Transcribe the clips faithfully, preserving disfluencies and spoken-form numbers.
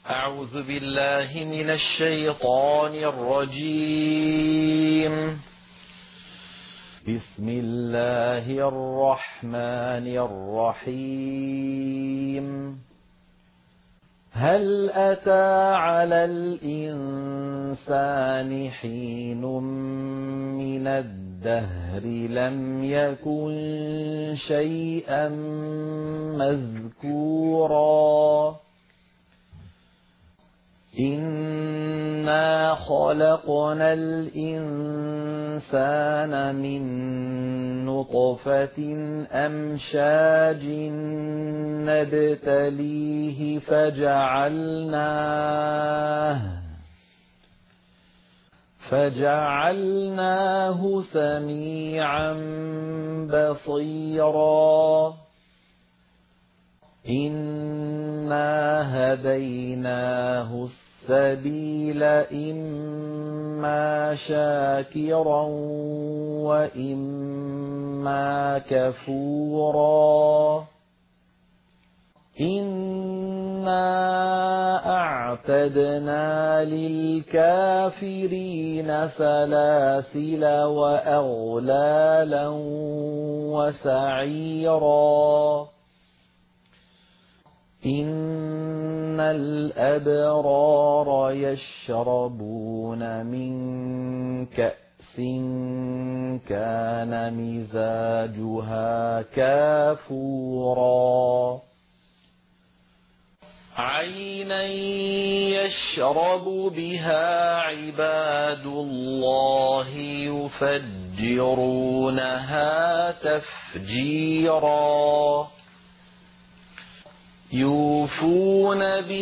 أعوذ بالله من الشيطان الرجيم. بسم الله الرحمن الرحيم. هل أتى على الإنسان حين من الدهر لم يكن شيئا مذكورا إنا خلقنا الإنسان من نطفة أمشاج نبتليه فجعلناه فجعلناه سميعا بصيرا إنا هديناه السبيل إما شاكرا وإما كفورا إنا أعتدنا للكافرين سلاسل وأغلالا وسعيرا إن الأبرار يشربون من كأس كان مزاجها كافورا عينا يشرب بها عباد الله يفجرونها تفجيرا يوفون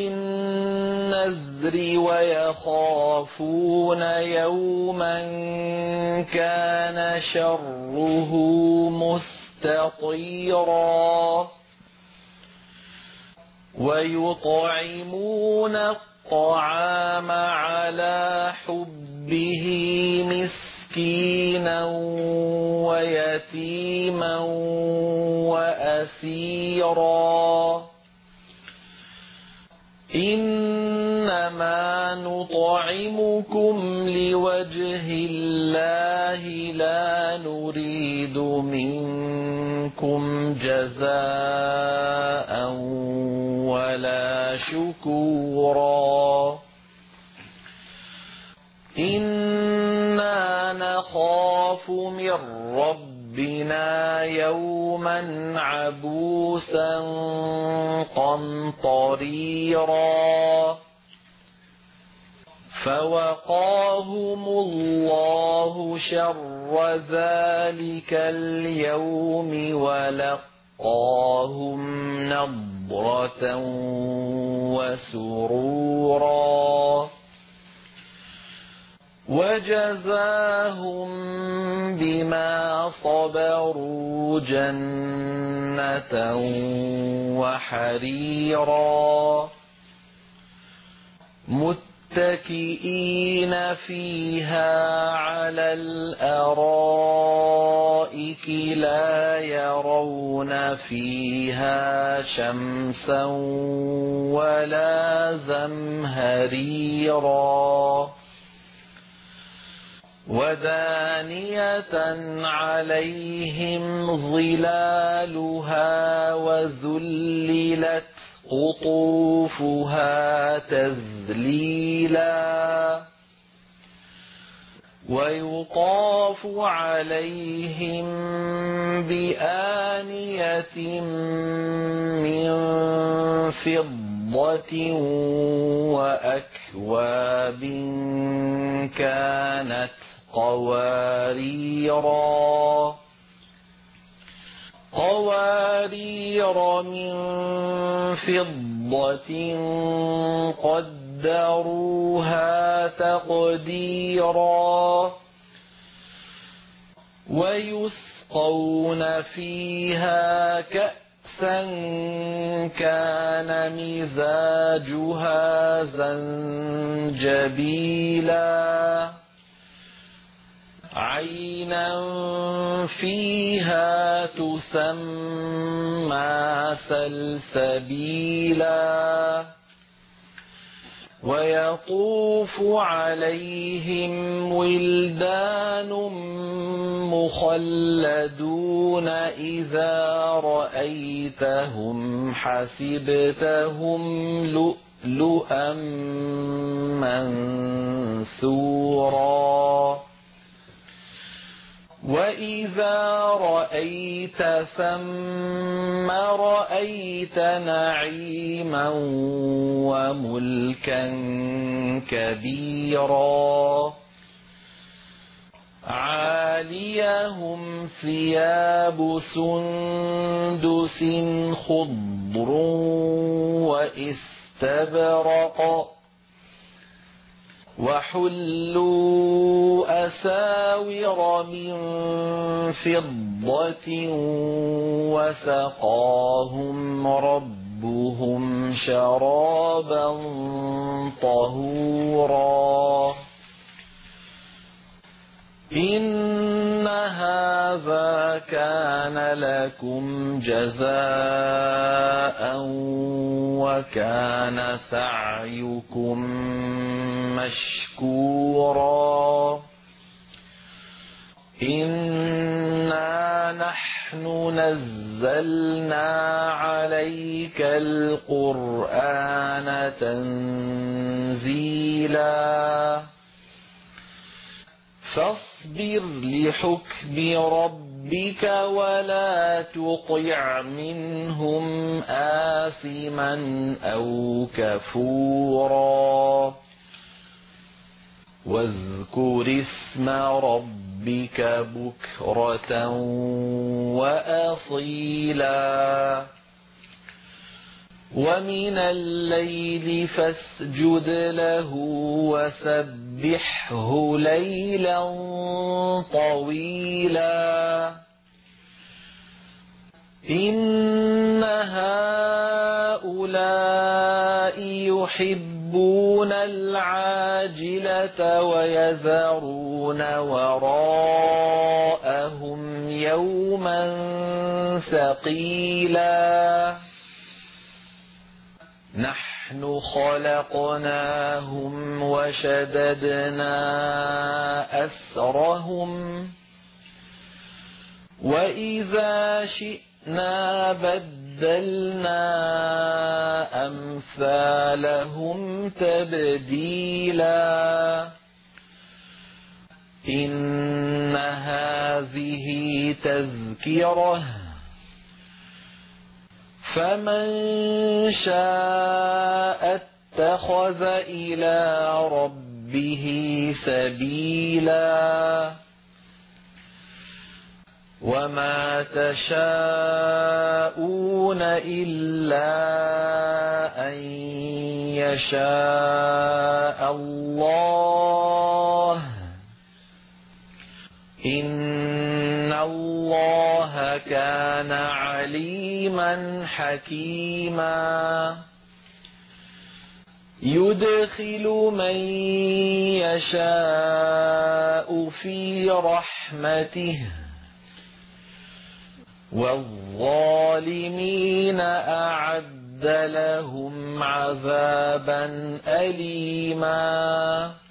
بالنذر ويخافون يوما كان شره مستطيرا ويطعمون الطعام على حبه مسكينا ويتيما وأسيرا إنما نطعمكم لوجه الله لا نريد منكم جزاء ولا شكورا إنا نخاف من ربنا يوما عبوسا قمطريرا فوقاهم الله شر ذلك اليوم ولقاهم نضرة وسرورا وجزاهم بما صبروا جنة وحريرا متكئين فيها على الأرائك لا يرون فيها شمسا ولا زمهريرا ودانية عليهم ظلالها وذللت قطوفها تذليلا ويطاف عليهم بآنية من فضة وأكواب كانت قواريرا قوارير من فضة قدروها تقديرا ويسقون فيها كأسا كان مزاجها زنجبيلا عينا فيها تسمى سلسبيلا ويطوف عليهم ولدان مخلدون إذا رأيتهم حسبتهم لؤلؤا منثورا وإذا رأيت ثم رأيت نعيما وملكا كبيرا عاليهم ثياب سندس خضر واستبرق وحلوا أساور من فضة وسقاهم ربهم شرابا طهورا إن هذا كان لكم جزاء وكان سعيكم مشكورا إنا نحن نزلنا عليك القرآن تنزيلا فاصبر لحكم ربك ولا تطع منهم آثما أو كفورا واذكر اسم ربك بكرة وأصيلا ومن الليل فاسجد له وسبحه ليلا طويلا إن هؤلاء يحبون العاجلة ويذرون وراءهم يوما ثقيلا نحن خلقناهم وشددنا أسرهم وإذا شئنا بدلنا أمثالهم تبديلا إن هذه تذكرة فمن شاء اتخذ إلى ربه سبيلا وما تشاءون إلا أن يشاء الله إن الله كان عليما حكيما يدخل من يشاء في رحمته والظالمين أعد لهم عذابا أليما